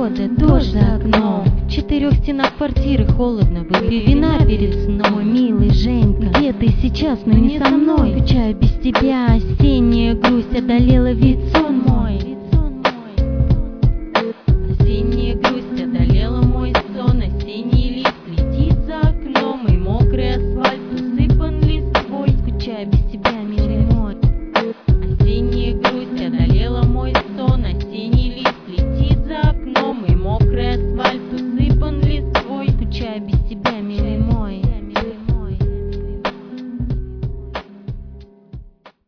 погода, дождь за окном. В 4 стенах квартиры холодно, выпей вина перед сном. Милый Женька, где ты сейчас, но не со мной? Скучаю без тебя, осенняя грусть одолела, ведь сон мой